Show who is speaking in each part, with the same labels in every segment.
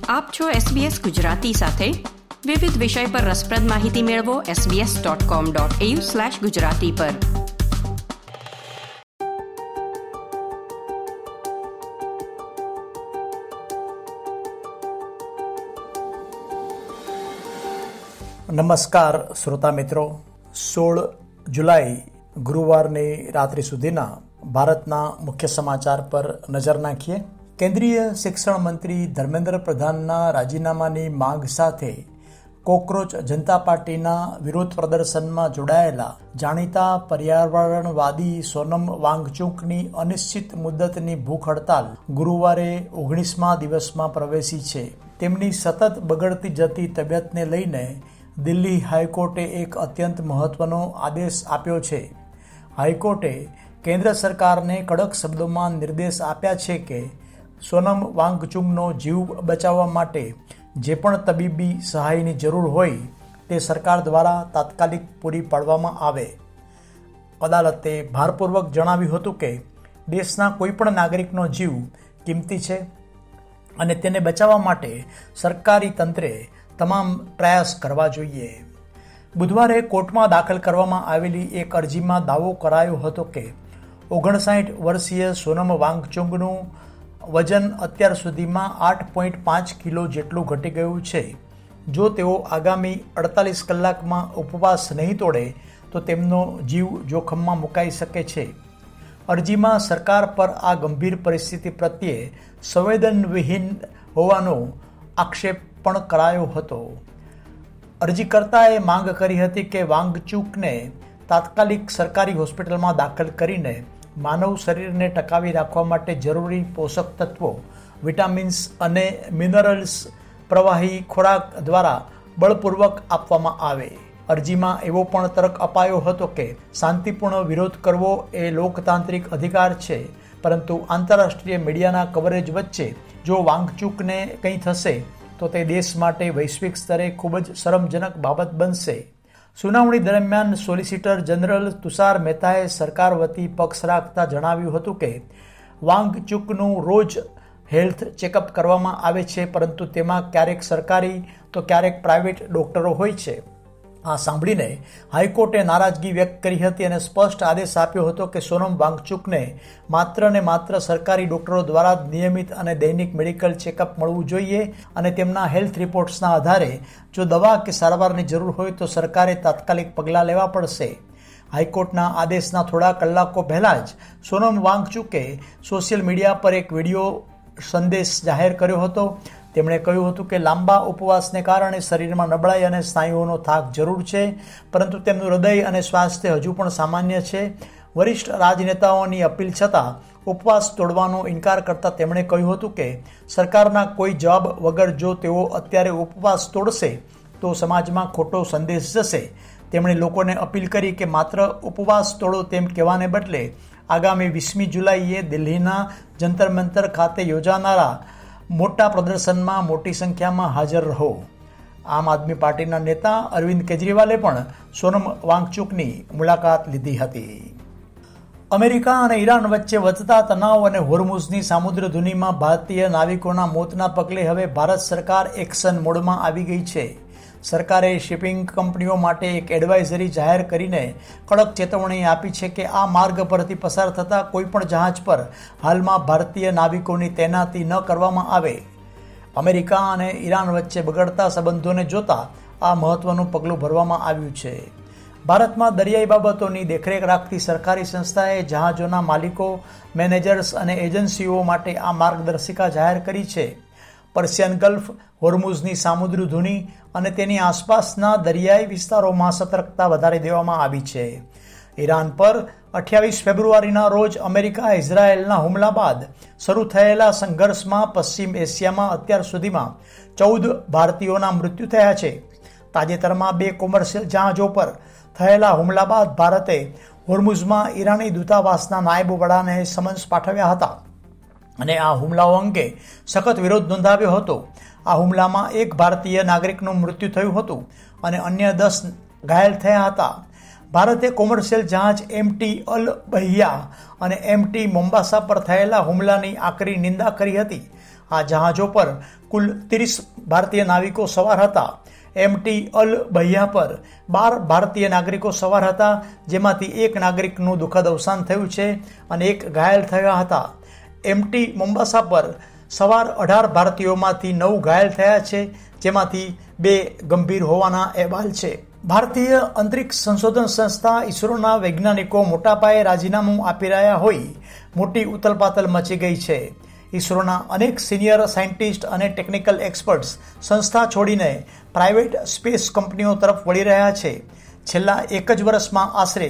Speaker 1: આપ છો SBS ગુજરાતી સાથે. વિવિધ વિષય પર રસપ્રદ માહિતી મેળવો sbs.com.au/gujarati પર.
Speaker 2: નમસ્કાર શ્રોતા મિત્રો. 16 જુલાઈ ગુરુવારની રાત્રિ સુધીના ભારતના મુખ્ય સમાચાર પર નજર નાખીએ. કેન્દ્રીય શિક્ષણ મંત્રી ધર્મેન્દ્ર પ્રધાનના રાજીનામાની માંગ સાથે કોકરોચ જનતા પાર્ટીના વિરોધ પ્રદર્શનમાં જોડાયેલા જાણીતા પર્યાવરણવાદી સોનમ વાંગચુકની અનિશ્ચિત મુદ્દતની ભૂખ હડતાલ ગુરુવારે 19મા દિવસમાં પ્રવેશી છે. તેમની સતત બગડતી જતી તબિયતને લઈને દિલ્હી હાઈકોર્ટે એક અત્યંત મહત્વનો આદેશ આપ્યો છે. હાઈકોર્ટે કેન્દ્ર સરકારને કડક શબ્દોમાં નિર્દેશ આપ્યા છે કે સોનમ વાંગચુકનો જીવ બચાવવા માટે જે પણ તબીબી સહાયની જરૂર હોય તે સરકાર દ્વારા તાત્કાલિક પૂરી પાડવામાં આવે. અદાલતે ભારપૂર્વક જણાવ્યું હતું કે દેશના કોઈપણ નાગરિકનો જીવ કિંમતી છે અને તેને બચાવવા માટે સરકારી તંત્રે તમામ પ્રયાસ કરવા જોઈએ. બુધવારે કોર્ટમાં દાખલ કરવામાં આવેલી એક અરજીમાં દાવો કરાયો હતો કે 59 વર્ષીય સોનમ વાંગચુકનું વજન અત્યાર સુધીમાં 8.5 કિલો જેટલું ઘટી ગયું છે. જો તેઓ આગામી 48 કલાકમાં ઉપવાસ નહીં તોડે તો તેમનો જીવ જોખમમાં મુકાઈ શકે છે. અરજીમાં સરકાર પર આ ગંભીર પરિસ્થિતિ પ્રત્યે સંવેદનવિહીન હોવાનો આક્ષેપ પણ કરાયો હતો. અરજીકર્તાએ માંગ કરી હતી કે વાંગચુકને તાત્કાલિક સરકારી હોસ્પિટલમાં દાખલ કરીને માનવ શરીરને ટકાવી રાખવા માટે જરૂરી પોષક તત્વો, વિટામિન્સ અને મિનરલ્સ પ્રવાહી ખોરાક દ્વારા બળપૂર્વક આપવામાં આવે. અરજીમાં એવો પણ તર્ક અપાયો હતો કે શાંતિપૂર્ણ વિરોધ કરવો એ લોકતાંત્રિક અધિકાર છે, પરંતુ આંતરરાષ્ટ્રીય મીડિયાના કવરેજ વચ્ચે જો વાંગચુકને કંઈ થશે તો તે દેશ માટે વૈશ્વિક સ્તરે ખૂબ જ શરમજનક બાબત બનશે. સુનાવણી દરમિયાન સોલિસિટર જનરલ તુષાર મહેતાએ સરકાર વતી પક્ષ રાખતા જણાવ્યું હતું કે વાંગચુકનું રોજ હેલ્થ ચેકઅપ કરવામાં આવે છે, પરંતુ તેમાં ક્યારેક સરકારી તો ક્યારેક પ્રાઇવેટ ડોક્ટરો હોય છે. આ સાંભળીને હાઈકોર્ટે નારાજગી વ્યક્ત કરી હતી અને સ્પષ્ટ આદેશ આપ્યો હતો કે સોનમ વાંગચુકને માત્ર ને માત્ર સરકારી ડોક્ટરો દ્વારા જ નિયમિત અને દૈનિક મેડિકલ ચેકઅપ મળવું જોઈએ અને તેમના હેલ્થ રિપોર્ટ્સના આધારે જો દવા કે સારવારની જરૂર હોય તો સરકારે તાત્કાલિક પગલાં લેવા પડશે. હાઈકોર્ટના આદેશના થોડા કલાકો પહેલાં જ સોનમ વાંગચુકે સોશિયલ મીડિયા પર એક વિડીયો સંદેશ જાહેર કર્યો હતો. તેમણે કહ્યું હતું કે લાંબા ઉપવાસને કારણે શરીરમાં નબળાઈ અને સ્નાયુઓનો થાક જરૂર છે, પરંતુ તેમનું હૃદય અને સ્વાસ્થ્ય હજુ પણ સામાન્ય છે. વરિષ્ઠ રાજનેતાઓની અપીલ છતાં ઉપવાસ તોડવાનો ઇનકાર કરતા તેમણે કહ્યું હતું કે સરકારના કોઈ જવાબ વગર જો તેઓ અત્યારે ઉપવાસ તોડશે તો સમાજમાં ખોટો સંદેશ જશે. તેમણે લોકોને અપીલ કરી કે માત્ર ઉપવાસ તોડો તેમ કહેવાને બદલે આગામી 20મી જુલાઈએ દિલ્હીના જંતર મંતર ખાતે યોજાનારા મોટા પ્રદર્શનમાં મોટી સંખ્યામાં હાજર રહો. આમ આદમી પાર્ટીના નેતા અરવિંદ કેજરીવાલે પણ સોનમ વાંગચુકની મુલાકાત લીધી હતી. અમેરિકા અને ઈરાન વચ્ચે વધતા તણાવ અને હોર્મુઝની સામુદ્રધુનીમાં ભારતીય નાવિકોના મોતના પગલે હવે ભારત સરકાર એક્શન મોડમાં આવી ગઈ છે. સરકારે શિપિંગ કંપનીઓ માટે એક એડવાઇઝરી જાહેર કરીને કડક ચેતવણી આપી છે કે આ માર્ગ પરથી પસાર થતા કોઈપણ જહાજ પર હાલમાં ભારતીય નાવિકોની તૈનાતી ન કરવામાં આવે. અમેરિકા અને ઈરાન વચ્ચે બગડતા સંબંધોને જોતા આ મહત્વનું પગલું ભરવામાં આવ્યું છે. ભારતમાં દરિયાઈ બાબતોની દેખરેખ રાખતી સરકારી સંસ્થાએ જહાજોના માલિકો, મેનેજર્સ અને એજન્સીઓ માટે આ માર્ગદર્શિકા જાહેર કરી છે. પર્શિયન ગલ્ફ, હોર્મુઝની સામુદ્રી ધુની અને તેની આસપાસના દરિયાઈ વિસ્તારોમાં સતર્કતા વધારી દેવામાં આવી છે. ઈરાન પર 28 ફેબ્રુઆરીના રોજ અમેરિકા ઇઝરાયેલના હુમલા બાદ શરૂ થયેલા સંઘર્ષમાં પશ્ચિમ એશિયામાં અત્યાર સુધીમાં 14 ભારતીયોના મૃત્યુ થયા છે. તાજેતરમાં 2 કોમર્શિયલ જહાજો પર થયેલા હુમલા બાદ ભારતે હોર્મુઝમાં ઈરાની દૂતાવાસના નાયબ વડાને સમન્સ પાઠવ્યા હતા અને આ હુમલાઓ અંગે સખત વિરોધ નોંધાવ્યો હતો. આ હુમલામાં એક ભારતીય નાગરિકનું મૃત્યુ થયું હતું અને અન્ય 10 ઘાયલ થયા હતા. ભારતે કોમર્શિયલ જહાજ MT અલ બહિયા અને MT મોમ્બાસા પર થયેલા હુમલાની આકરી નિંદા કરી હતી આ જહાજો પર કુલ 30 ભારતીય નાવિકો સવાર હતા. MT અલ બહિયા પર 12 ભારતીય નાગરિકો સવાર હતા, જેમાંથી એક નાગરિકનું દુઃખદ અવસાન થયું છે અને એક ઘાયલ થયા હતા. MT મોમ્બાસા પર સવાર 18 ભારતીયોમાંથી 9 ઘાયલ થયા છે, જેમાંથી 2 ગંભીર હોવાના અહેવાલ છે. ભારતીય અંતરિક્ષ સંશોધન સંસ્થા ઇસરોના વૈજ્ઞાનિકો મોટા પાયે રાજીનામું આપી રહ્યા હોઈ મોટી ઉથલપાથલ મચી ગઈ છે. ઇસરોના અનેક સિનિયર સાયન્ટિસ્ટ અને ટેકનિકલ એક્સપર્ટ્સ સંસ્થા છોડીને પ્રાઇવેટ સ્પેસ કંપનીઓ તરફ વળી રહ્યા છે. છેલ્લા એક જ વર્ષમાં આશરે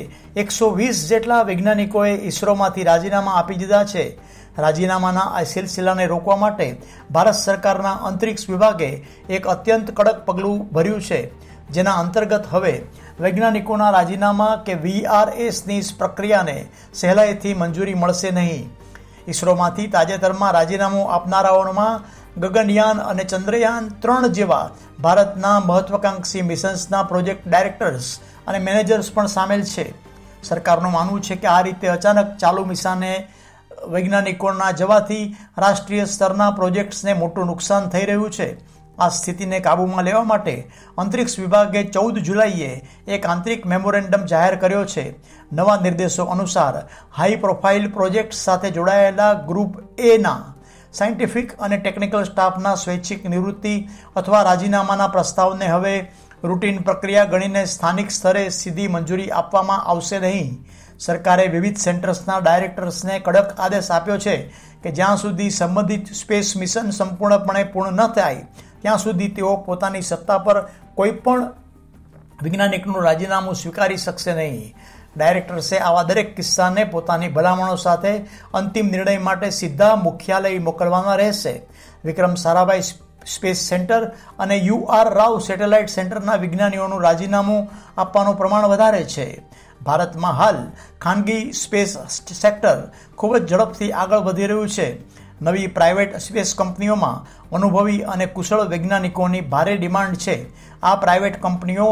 Speaker 2: 120 જેટલા વૈજ્ઞાનિકોએ ઇસરોમાંથી રાજીનામા આપી દીધા છે. રાજીનામાના આ સિલસિલાને રોકવા માટે ભારત સરકારના અંતરિક્ષ વિભાગે એક અત્યંત કડક પગલું ભર્યું છે, જેના અંતર્ગત હવે વૈજ્ઞાનિકોના રાજીનામા કે VRSની પ્રક્રિયાને સહેલાઈથી મંજૂરી મળશે નહીં. ઇસરોમાંથી તાજેતરમાં રાજીનામું આપનારાઓમાં ગગનયાન અને ચંદ્રયાન 3 જેવા ભારતના મહત્વાકાંક્ષી મિશન્સના પ્રોજેક્ટ ડાયરેક્ટર્સ અને મેનેજર્સ પણ સામેલ છે. સરકારનું માનવું છે કે આ રીતે અચાનક ચાલુ મિશને વૈજ્ઞાનિકોના જવાથી રાષ્ટ્રીય સ્તરના પ્રોજેક્ટ્સને મોટું નુકસાન થઈ રહ્યું છે. આ સ્થિતિને કાબૂમાં લેવા માટે અંતરિક્ષ વિભાગે 14 જુલાઈએ એક આંતરિક મેમોરેન્ડમ જાહેર કર્યો છે. નવા નિર્દેશો અનુસાર હાઈ પ્રોફાઇલ પ્રોજેક્ટ સાથે જોડાયેલા ગ્રુપ A-ના સાયન્ટિફિક અને ટેકનિકલ સ્ટાફના સ્વૈચ્છિક નિવૃત્તિ અથવા રાજીનામાના પ્રસ્તાવને હવે રૂટીન પ્રક્રિયા ગણીને સ્થાનિક સ્તરે સીધી મંજૂરી આપવામાં આવશે નહીં. સરકારે વિવિધ સેન્ટર્સના ડાયરેક્ટર્સને કડક આદેશ આપ્યો છે કે જ્યાં સુધી સંબંધિત સ્પેસ મિશન સંપૂર્ણપણે પૂર્ણ ન થાય ત્યાં સુધી તેઓ પોતાની સત્તા પર કોઈ પણ વૈજ્ઞાનિકનું રાજીનામું સ્વીકારી શકશે નહીં. ડાયરેક્ટર્સે આવા દરેક કિસ્સાને પોતાની ભલામણો સાથે અંતિમ નિર્ણય માટે સીધા મુખ્યાલય મોકલવાના રહેશે. વિક્રમ સારાભાઈ સ્પેસ સેન્ટર અને UR રાવ સેટેલાઇટ સેન્ટરના વિજ્ઞાનીઓનું રાજીનામું આપવાનું પ્રમાણ વધારે છે. ભારતમાં હાલ ખાનગી સ્પેસ સેક્ટર ખૂબ જ ઝડપથી આગળ વધી રહ્યું છે. નવી પ્રાઇવેટ સ્પેસ કંપનીઓમાં અનુભવી અને કુશળ વૈજ્ઞાનિકોની ભારે ડિમાન્ડ છે. આ પ્રાઇવેટ કંપનીઓ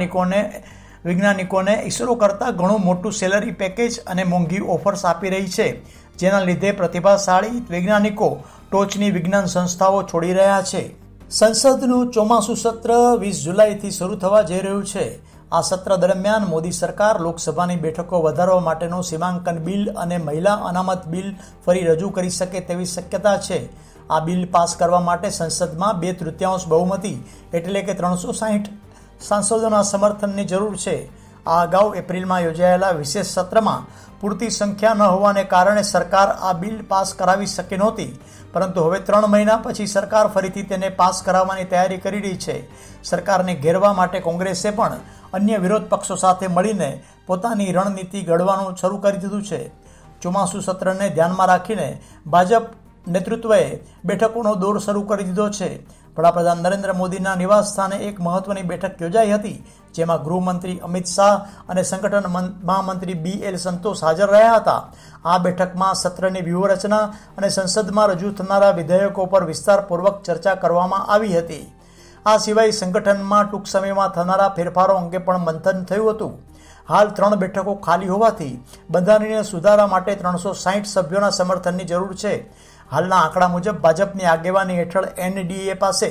Speaker 2: વૈજ્ઞાનિકોને ઇસરો કરતાં ઘણું મોટું સેલરી પેકેજ અને મોંઘી ઓફર્સ આપી રહી છે, જેના લીધે પ્રતિભાશાળી વૈજ્ઞાનિકો ટોચની વિજ્ઞાન સંસ્થાઓ છોડી રહ્યા છે. સંસદનું ચોમાસું સત્ર 20 જુલાઈથી શરૂ થવા જઈ રહ્યું છે. આ સત્ર દરમિયાન મોદી સરકાર લોકસભાની બેઠકો વધારવા માટેનું સીમાંકન બિલ અને મહિલા અનામત બિલ ફરી રજૂ કરી શકે તેવી શક્યતા છે. આ બિલ પાસ કરવા માટે સંસદમાં 2/3 બહુમતી એટલે કે 360 સાંસદોના સમર્થનની જરૂર છે. આ અગાઉ એપ્રિલમાં યોજાયેલા વિશેષ સત્રમાં પૂરતી સંખ્યા ન હોવાને કારણે સરકાર આ બિલ પાસ કરાવી શકી નહોતી, પરંતુ હવે 3 મહિના પછી સરકાર ફરીથી તેને પાસ કરાવવાની તૈયારી કરી રહી છે. સરકારને ઘેરવા માટે કોંગ્રેસે પણ અન્ય વિરોધ પક્ષો સાથે મળીને પોતાની રણનીતિ ઘડવાનું શરૂ કરી દીધું છે. ચોમાસું સત્રને ધ્યાનમાં રાખીને ભાજપ નેતૃત્વએ બેઠકોનો દોર શરૂ કરી દીધો છે. વડાપ્રધાન નરેન્દ્ર મોદીના નિવાસ સ્થાને એક મહત્વની બેઠક યોજાઈ હતી, જેમાં ગૃહમંત્રી અમિત શાહ અને સંગઠન મહામંત્રી BL સંતોષ હાજર રહ્યા હતા. આ બેઠકમાં સત્રની વ્યૂહરચના અને સંસદમાં રજૂ થનારા વિધેયકો પર વિસ્તારપૂર્વક ચર્ચા કરવામાં આવી હતી. આ સિવાય સંગઠનમાં ટૂંક સમયમાં થનારા ફેરફારો અંગે પણ મંથન થયું હતું. હાલ 3 બેઠકો ખાલી હોવાથી બંધારણીય સુધારા માટે 360 સભ્યોના સમર્થનની જરૂર છે. હાલના આંકડા મુજબ ભાજપની આગેવાની હેઠળ NDA પાસે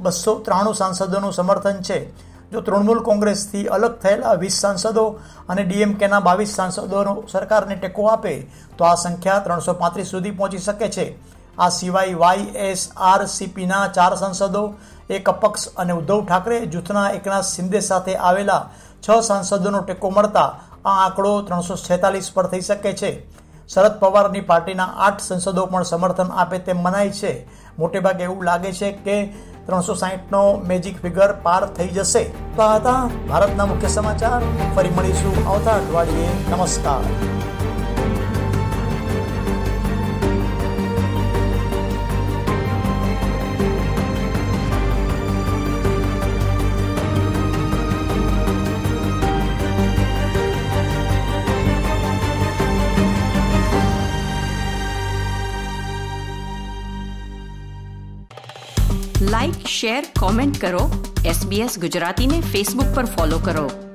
Speaker 2: 293 સાંસદોનું સમર્થન છે. જો તૃણમૂલ કોંગ્રેસથી અલગ થયેલા 20 સાંસદો અને DMKના 22 સાંસદોનો સરકારને ટેકો આપે તો આ સંખ્યા 335 સુધી પહોંચી શકે છે. આ સિવાય YSRCPના 4 સાંસદો, એક અપક્ષ અને ઉદ્ધવ ઠાકરે જૂથના એકનાથ શિંદે સાથે આવેલા 6 સાંસદોનો ટેકો મળતા આ આંકડો 346 પર થઈ શકે છે. શરદ પવારની પાર્ટીના 8 સંસદો પણ સમર્થન આપે તેમ મનાય છે. મોટેભાગે એવું લાગે છે કે 360નો મેજિક ફિગર પાર થઈ જશે. તો આ હતા ભારતના મુખ્ય સમાચાર. ફરી મળીશું આવતા અઠવાડિયે. નમસ્કાર.
Speaker 1: લાઇક, શેર, કોમેન્ટ કરો. SBS ગુજરાતીને ફેસબુક પર ફોલો કરો.